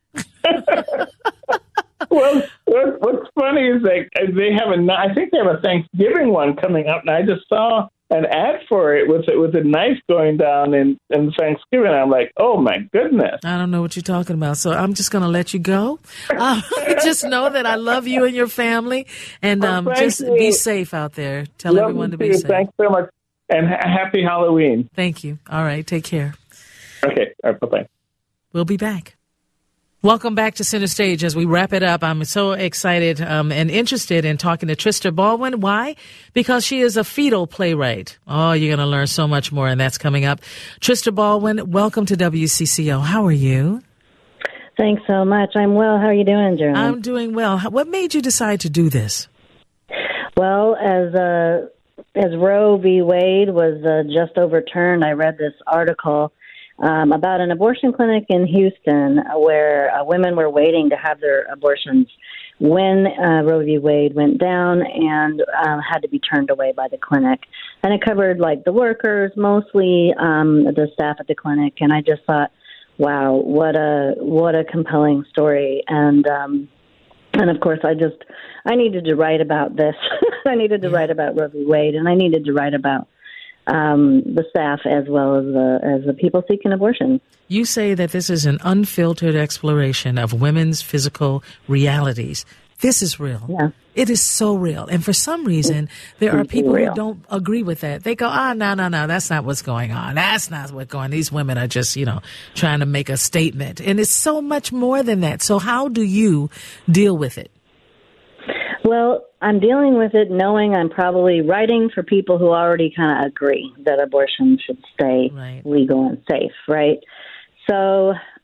Well, what, what's funny is like they have a, I think they have a Thanksgiving one coming up, and I just saw an ad for it with with a knife going down in, in Thanksgiving. I'm like, oh my goodness. I don't know what you're talking about, so I'm just going to let you go. Uh, just know that I love you and your family, and um, Well, thank just you. be safe out there. Tell Love everyone to you be too. safe. Thanks so much, and ha- happy Halloween. Thank you. All right, take care. Okay, all right, bye bye. We'll be back. Welcome back to Center Stage. As we wrap it up, I'm so excited um, and interested in talking to Trista Baldwin. Why? Because she is a fetal playwright. Oh, you're going to learn so much more, and that's coming up. Trista Baldwin, welcome to W C C O. How are you? Thanks so much. I'm well. How are you doing, Jeremy? I'm doing well. How- What made you decide to do this? Well, as uh, as Roe v. Wade was uh, just overturned, I read this article um, about an abortion clinic in Houston where uh, women were waiting to have their abortions when uh, Roe v. Wade went down and uh, had to be turned away by the clinic. And it covered like the workers, mostly um, the staff at the clinic. And I just thought, wow, what a what a compelling story. And um, and of course, I just I needed to write about this. I needed to write about Roe v. Wade, and I needed to write about um, the staff as well as the as the people seeking abortion. You say that this is an unfiltered exploration of women's physical realities. This is real. Yeah. It is so real. And for some reason, there are people real. who don't agree with that. They go, ah, oh, no, no, no, that's not what's going on. That's not what's going on. These women are just, you know, trying to make a statement. And it's so much more than that. So how do you deal with it? Well, I'm dealing with it knowing I'm probably writing for people who already kind of agree that abortion should stay Right. legal and safe, right? So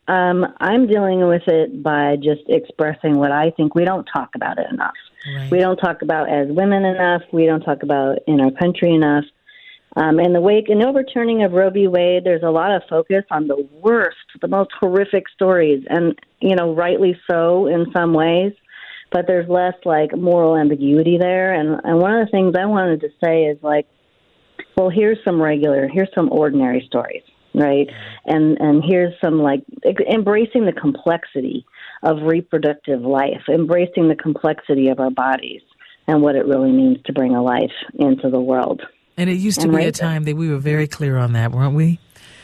um, I'm dealing with it by just expressing what I think. We don't talk about it enough. Right. We don't talk about as women enough. We don't talk about in our country enough. Um, in the wake and overturning of Roe v. Wade, there's a lot of focus on the worst, the most horrific stories, and, you know, rightly so in some ways, but there's less, like, moral ambiguity there. And, and one of the things I wanted to say is, like, well, here's some regular, here's some ordinary stories, right? And, and here's some, like, embracing the complexity of reproductive life, embracing the complexity of our bodies and what it really means to bring a life into the world. And it used to and be right a time that we were very clear on that, weren't we?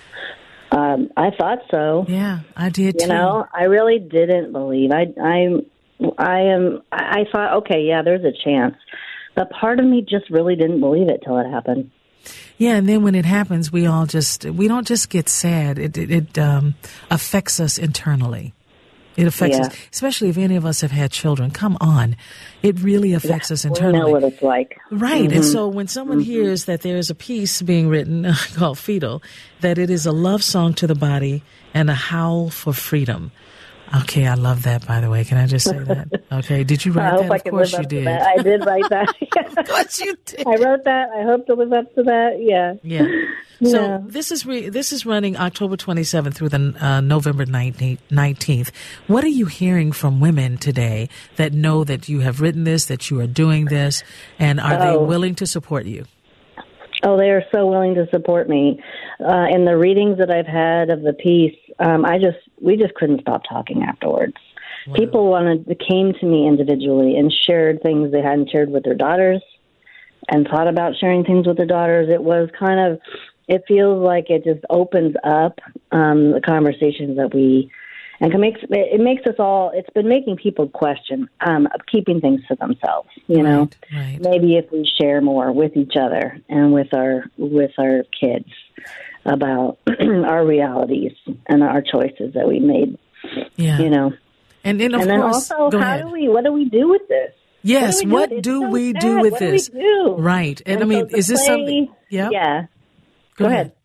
Um, I thought so. Yeah, I did too. You know, I really didn't believe. I, I, I am. I thought, okay, yeah, there's a chance. But part of me just really didn't believe it till it happened. Yeah, and then when it happens, we all just we don't just get sad. It it, it um, affects us internally. It affects Yeah. us, especially if any of us have had children. Come on. It really affects us internally. We know what it's like. Right. Mhm. And so when someone Mhm. hears that there is a piece being written called Fetal, that it is a love song to the body and a howl for freedom. Okay, I love that, by the way. Can I just say that? Okay, did you write I hope that? I Of can course live you up to did. that. I did write that. Of course you did. I wrote that. I hope to live up to that. Yeah. Yeah. So Yeah. this is re- this is running October twenty-seventh through the uh, November nineteenth. What are you hearing from women today that know that you have written this, that you are doing this, and are they Oh. willing to support you? Oh, they are so willing to support me. Uh, in the readings that I've had of the piece, um, I just we just couldn't stop talking afterwards. Wow. People wanted came to me individually and shared things they hadn't shared with their daughters, and thought about sharing things with their daughters. It was kind of, it feels like it just opens up um, the conversations that we, and it makes it makes us all. It's been making people question um, keeping things to themselves. You know, right, right. Maybe if we share more with each other and with our with our kids about our realities and our choices that we made. Yeah, you know, and then of and then course, also, go how ahead. do we? What do we do with this? Yes, what what do do we we do? do What with do we this? do? Right, and, And I mean, so the is this play- something? Yep. Yeah. Go, Go ahead.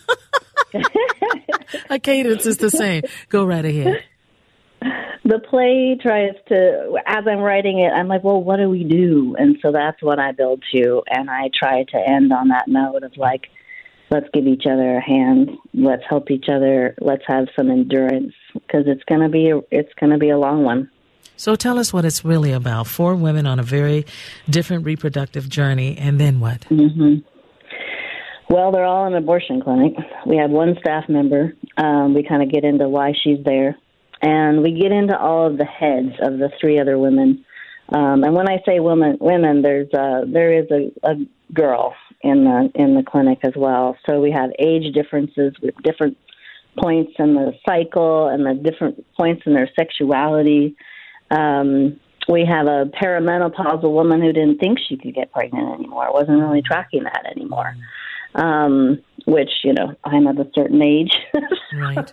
Our cadence is the same. Go right ahead. The play tries to, as I'm writing it, I'm like, well, what do we do? And so that's what I build to, and I try to end on that note of like, let's give each other a hand, let's help each other, let's have some endurance, because it's gonna be a, it's gonna be a long one. So tell us what it's really about. Four women on a very different reproductive journey, and then what? Mm-hmm. Well, they're all in an abortion clinic. We have one staff member. Um, we kind of get into why she's there. And we get into all of the heads of the three other women. Um, and when I say women, women, there's a, there is a, a girl in the in the clinic as well. So we have age differences with different points in the cycle and the different points in their sexuality. Um, we have a perimenopausal woman who didn't think she could get pregnant anymore, wasn't really tracking that anymore. Um, which, you know, I'm of a certain age. Right.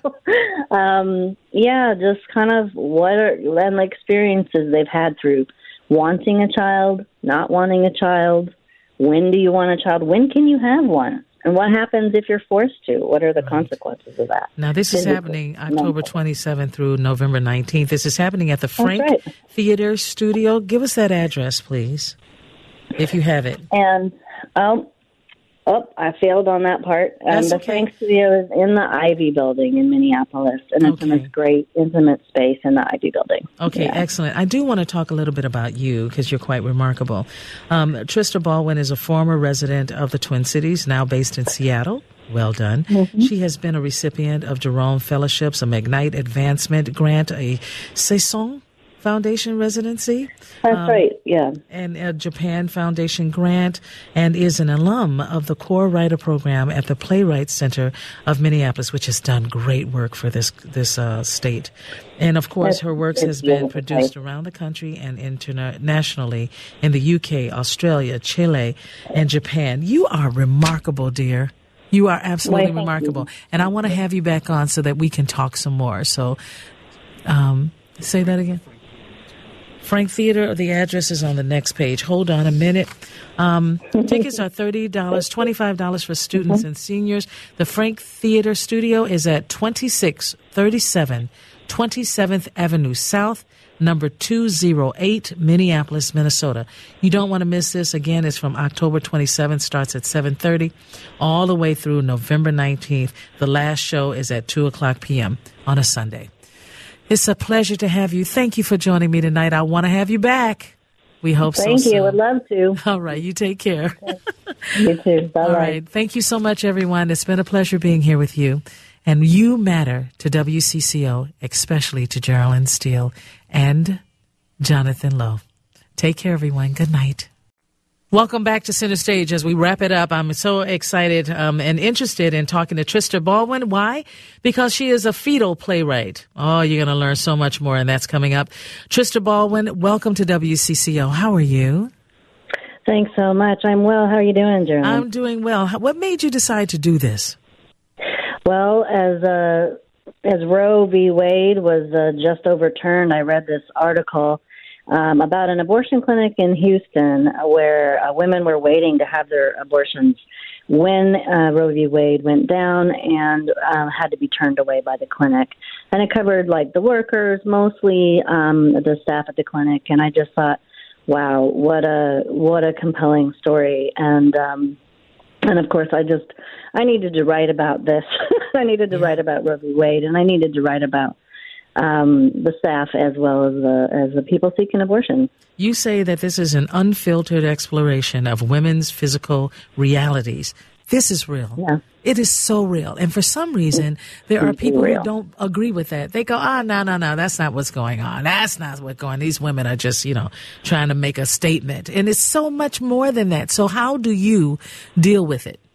um, yeah, just kind of what are, and the experiences they've had through wanting a child, not wanting a child. When do you want a child? When can you have one? And what happens if you're forced to? What are the right. consequences of that? Now, this is happening October twenty-seventh through November nineteenth. This is happening at the Frank right. Theater Studio. Give us that address, please, if you have it. And, um, Oh, I failed on that part. Um, That's the okay. Frank Studio is in the Ivy Building in Minneapolis, and it's Okay. in this great, intimate space in the Ivy Building. Okay, Yeah. excellent. I do want to talk a little bit about you because you're quite remarkable. Um, Trista Baldwin is a former resident of the Twin Cities, now based in Seattle. Well done. Mm-hmm. She has been a recipient of Jerome Fellowships, a McKnight Advancement Grant, a Saison Foundation residency. That's um, right, yeah. And a Japan Foundation grant, and is an alum of the Core Writer Program at the Playwrights Center of Minneapolis, which has done great work for this this uh, state. And of course, That's- her works it's has been beautiful, produced right? around the country and internationally in the U K, Australia, Chile, and Japan. You are remarkable, dear. You are absolutely Why, thank remarkable. you. And I want to have you back on so that we can talk some more. So, um, say that again. Frank Theater, the address is on the next page. Hold on a minute. Um, tickets are thirty dollars, twenty-five dollars for students mm-hmm. and seniors. The Frank Theater Studio is at twenty-six thirty-seven twenty-seventh Avenue South, number two oh eight, Minneapolis, Minnesota. You don't want to miss this. Again, it's from October twenty-seventh, starts at seven thirty, all the way through November nineteenth. The last show is at two o'clock p.m. on a Sunday. It's a pleasure to have you. Thank you for joining me tonight. I want to have you back. We hope Thank so you. soon. Would love to. All right. You take care. You too. Bye-bye. All right. Thank you so much, everyone. It's been a pleasure being here with you. And you matter to W C C O, especially to Geraldine Steele and Jonathan Lowe. Take care, everyone. Good night. Welcome back to Center Stage. As we wrap it up, I'm so excited um, and interested in talking to Trista Baldwin. Why? Because she is a fetal playwright. Oh, you're going to learn so much more, and that's coming up. Trista Baldwin, welcome to W C C O. How are you? Thanks so much. I'm well. How are you doing, Geraldine? I'm doing well. What made you decide to do this? Well, as uh, as Roe v. Wade was uh, just overturned, I read this article um, about an abortion clinic in Houston where uh, women were waiting to have their abortions when uh, Roe v. Wade went down and uh, had to be turned away by the clinic. And it covered, like, the workers, mostly um, the staff at the clinic. And I just thought, wow, what a what a compelling story. And um, and of course, I just I needed to write about this. I needed to write about Roe v. Wade, and I needed to write about um, the staff as well as the as the people seeking abortion. You say that this is an unfiltered exploration of women's physical realities. This is real. Yeah. It is so real. And for some reason, there are people who don't agree with that. They go, ah, no, no, no, that's not what's going on. That's not what's going on. These women are just, you know, trying to make a statement. And it's so much more than that. So how do you deal with it?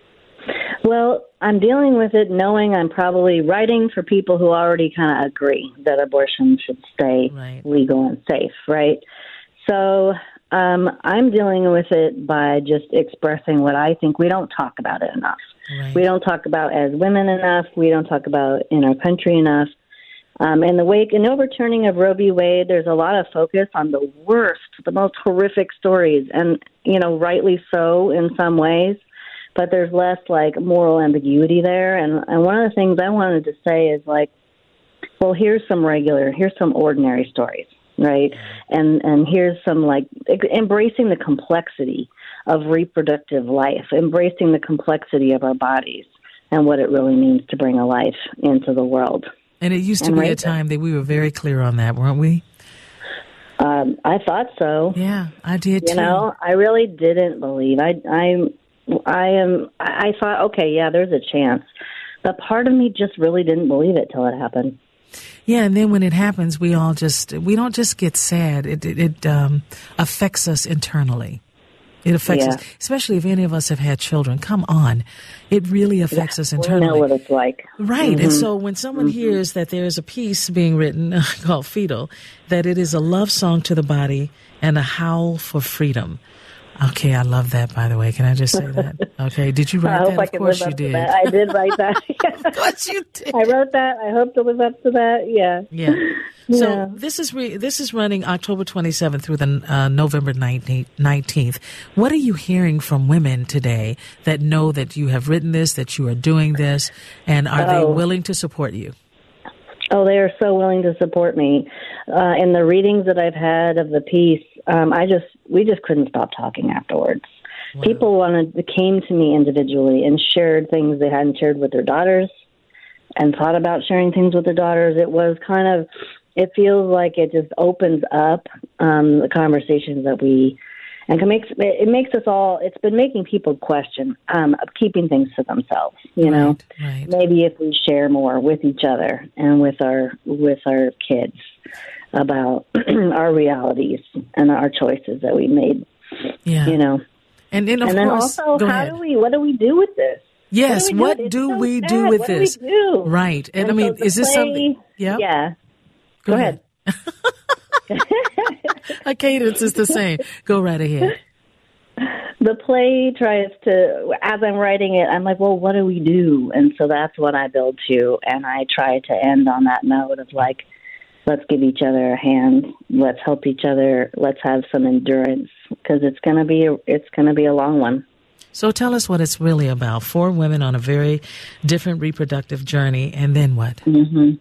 Well, I'm dealing with it knowing I'm probably writing for people who already kind of agree that abortion should stay right. legal and safe, right? So um, I'm dealing with it by just expressing what I think. We don't talk about it enough. Right. We don't talk about as women enough. We don't talk about in our country enough. Um, in the wake and overturning of Roe v. Wade, there's a lot of focus on the worst, the most horrific stories, and, you know, rightly so in some ways. But there's less, like, moral ambiguity there. And, and one of the things I wanted to say is, like, well, here's some regular, here's some ordinary stories, right? And and here's some, like, embracing the complexity of reproductive life, embracing the complexity of our bodies and what it really means to bring a life into the world. And it used to and be right a time that we were very clear on that, weren't we? Um, I thought so. Yeah, I did, you too. You know, I really didn't believe. I, I, I am. I thought, okay, yeah, there's a chance. But part of me just really didn't believe it till it happened. Yeah, and then when it happens, we all just, we don't just get sad. It, it, it um, affects us internally. It affects yeah. us, especially if any of us have had children. Come on. It really affects yeah, us internally. We know what it's like. Right. Mm-hmm. And so when someone mm-hmm. hears that there's a piece being written called Fetal, that it is a love song to the body and a howl for freedom. Okay, I love that, by the way. Can I just say that? Okay, did you write I hope that? I of can course live you up did. To that. I did write that. Of course you did. I wrote that. I hope to live up to that. Yeah. Yeah. So yeah. this is re- this is running October twenty-seventh through the uh, November nineteenth. What are you hearing from women today that know that you have written this, that you are doing this, and are oh. they willing to support you? Oh, they are so willing to support me. Uh, in the readings that I've had of the piece, um, I just we just couldn't stop talking afterwards. Wow. People wanted came to me individually and shared things they hadn't shared with their daughters, and thought about sharing things with their daughters. It was kind of, it feels like it just opens up um, the conversations that we, and it makes it makes us all. It's been making people question um, keeping things to themselves. You know, right, right. Maybe if we share more with each other and with our with our kids about our realities and our choices that we made. Yeah, you know, and then of and then course, also, how ahead. do we? What do we do with this? Yes, what do we what do, do we so do with what this? Do we do? Right, and, and I mean, so is this play, something? Yep. Yeah. Go, Go ahead. ahead. A cadence is the same. Go right ahead. The play tries to, as I'm writing it, I'm like, well, what do we do? And so that's what I build to, and I try to end on that note of like, let's give each other a hand. Let's help each other. Let's have some endurance because it's going to be a, it's going to be a long one. So tell us what it's really about. Four women on a very different reproductive journey, and then what? Mm-hmm.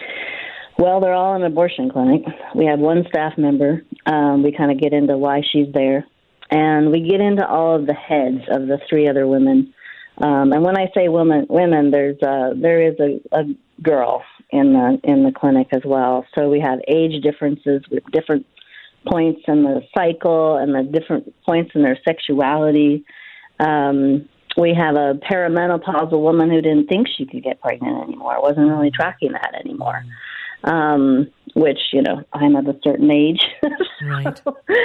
Well, they're all in an abortion clinic. We have one staff member. Um, we kind of get into why she's there, and we get into all of the heads of the three other women. Um, and when I say women, women, there's a, there is a, a girl in the in the clinic as well. So we have age differences with different points in the cycle and the different points in their sexuality. Um, we have a perimenopausal woman who didn't think she could get pregnant anymore, wasn't really tracking that anymore, um, which, you know, I'm of a certain age. Right.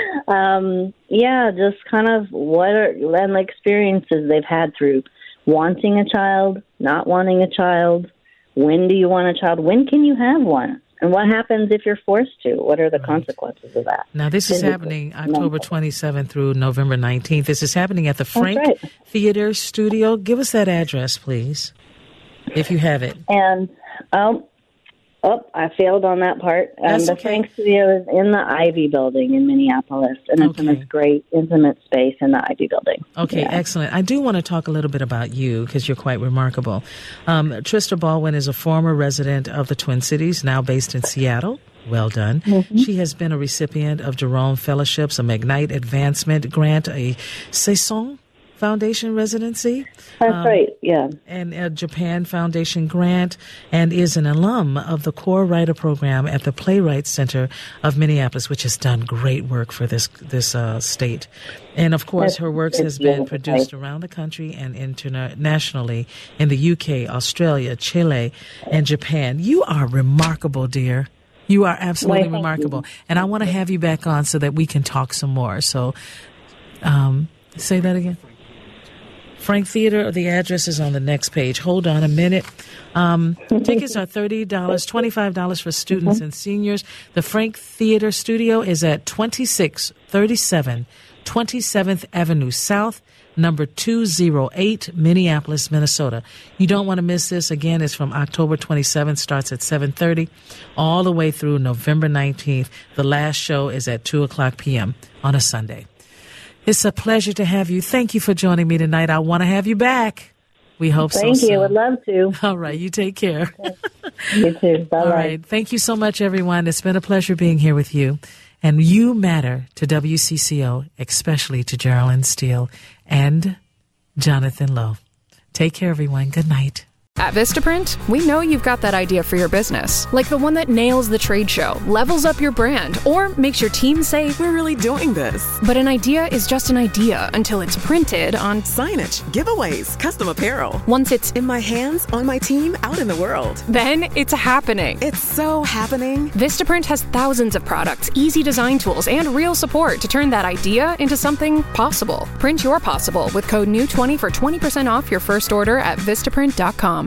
um, yeah, just kind of what are and the experiences they've had through wanting a child, not wanting a child. When do you want a child? When can you have one? And what happens if you're forced to? What are the right. consequences of that? Now, this is happening October twenty-seventh through November nineteenth. This is happening at the Frank right. Theater Studio. Give us that address, please, if you have it. And, um, oh, I failed on that part. Um, the okay. Frank Studio is in the Ivy Building in Minneapolis, and it's okay. in this great, intimate space in the Ivy Building. Okay, yeah. Excellent. I do want to talk a little bit about you because you're quite remarkable. Um, Trista Baldwin is a former resident of the Twin Cities, now based in Seattle. Well done. Mm-hmm. She has been a recipient of Jerome Fellowships, a McKnight Advancement Grant, a Saison Foundation residency. That's um, right, yeah. And a Japan Foundation grant, and is an alum of the Core Writer Program at the Playwright Center of Minneapolis, which has done great work for this this uh, state. And, of course, her works has been produced around the country and internationally in the U K, Australia, Chile, and Japan. You are remarkable, dear. You are absolutely well, remarkable. You. And I want to have you back on so that we can talk some more. So um, say that again. Frank Theater, the address is on the next page. Hold on a minute. Um, tickets are thirty dollars, twenty-five dollars for students mm-hmm. and seniors. The Frank Theater Studio is at twenty-six thirty-seven twenty-seventh Avenue South, number two oh eight, Minneapolis, Minnesota. You don't want to miss this. Again, it's from October twenty-seventh, starts at seven thirty, all the way through November nineteenth. The last show is at two o'clock p.m. on a Sunday. It's a pleasure to have you. Thank you for joining me tonight. I want to have you back. We hope Thank so. Thank you. Would love to. All right. You take care. You too. Bye-bye. All right. Thank you so much, everyone. It's been a pleasure being here with you. And you matter to W C C O, especially to Geraldine Steele and Jonathan Lowe. Take care, everyone. Good night. At Vistaprint, we know you've got that idea for your business, like the one that nails the trade show, levels up your brand, or makes your team say, "We're really doing this." But an idea is just an idea until it's printed on signage, giveaways, custom apparel. Once it's in my hands, on my team, out in the world. Then it's happening. It's so happening. Vistaprint has thousands of products, easy design tools, and real support to turn that idea into something possible. Print your possible with code N E W twenty for twenty percent off your first order at Vistaprint dot com.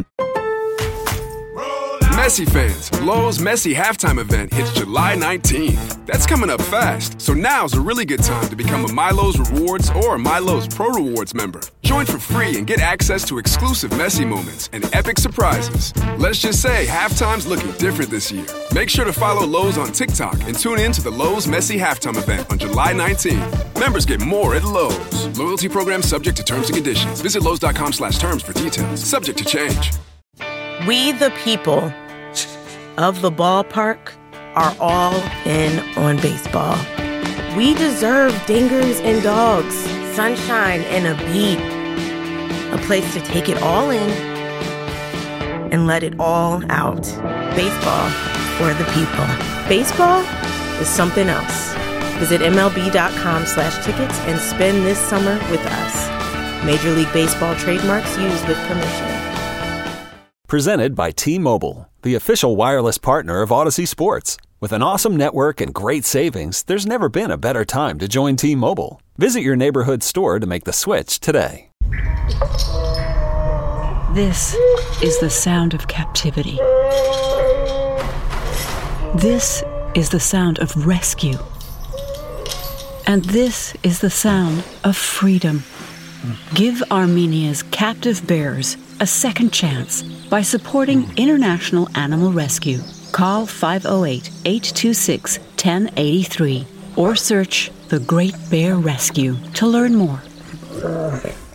Messi fans, Lowe's Messi halftime event hits July nineteenth. That's coming up fast, so now's a really good time to become a MyLowe's Rewards or MyLowe's Pro Rewards member. Join for free and get access to exclusive Messi moments and epic surprises. Let's just say halftime's looking different this year. Make sure to follow Lowe's on TikTok and tune in to the Lowe's Messi halftime event on July nineteenth. Members get more at Lowe's. Loyalty program subject to terms and conditions. Visit Lowe's dot com slash terms for details. Subject to change. We the people of the ballpark are all in on baseball. We deserve dingers and dogs, sunshine and a beat, a place to take it all in and let it all out. Baseball for the people. Baseball is something else. Visit M L B dot com slash tickets and spend this summer with us. Major League Baseball trademarks used with permission. Presented by T-Mobile, the official wireless partner of Odyssey Sports. With an awesome network and great savings, there's never been a better time to join T-Mobile. Visit your neighborhood store to make the switch today. This is the sound of captivity. This is the sound of rescue. And this is the sound of freedom. Give Armenia's captive bears a second chance by supporting international animal rescue. Call five oh eight, eight two six, one oh eight three or search The Great Bear Rescue to learn more.